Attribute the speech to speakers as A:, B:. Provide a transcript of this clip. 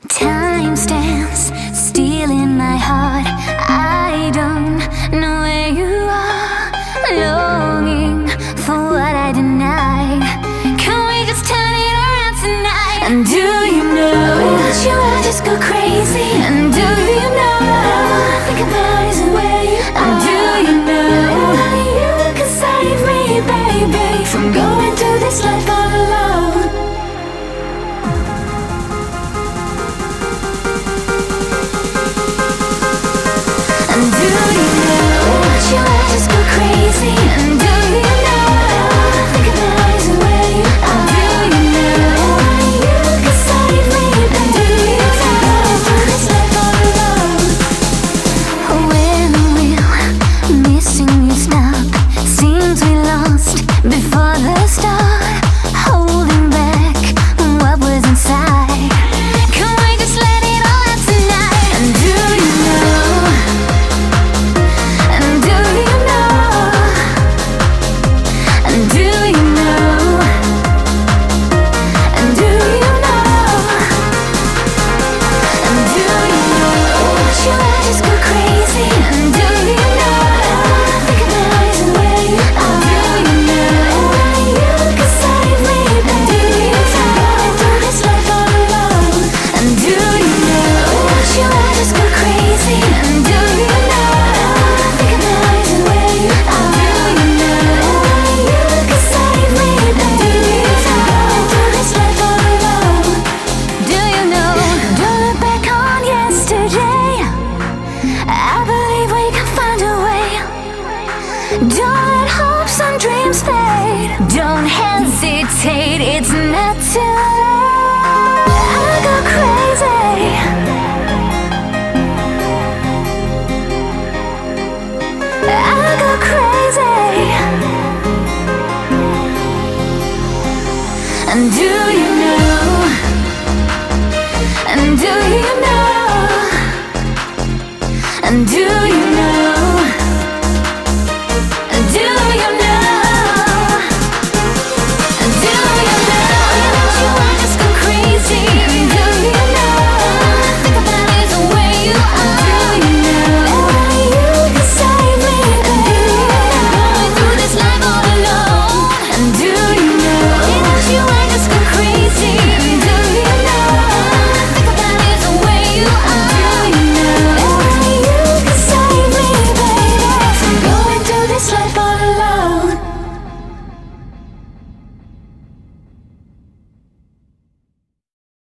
A: Time stands still in my heart. I don't know where you are, longing for what I denied. Can we just turn it around tonight? And do you know that you are just go crazy? And do you know all I think about is where you are? And do you know that you can save me, baby, from going through this life all alone? And do you know that you are just go crazy? And do you know all I think about is where you are? And do you know that you can save me, baby? Do you know through this life all alone? When will missing you stop? Seems we lost before the start, holding back what was inside. Can we just let it all out tonight? And do you know? And do you know? And do you know? And do you know? And do you know that you are just go crazy? And do you know all I think about is where you are? Do you know that you can save me, baby? Do you know through this life all alone? And do you know that you are just go crazy? And do you know all I think about is where you are? Do you know that you can save me, baby? Do you know through this life all alone? Do you know? Don't look back on yesterday. I believe we can find a way. Don't let hopes and dreams fade. Don't hesitate, it's not too late. I go crazy. I go crazy. And do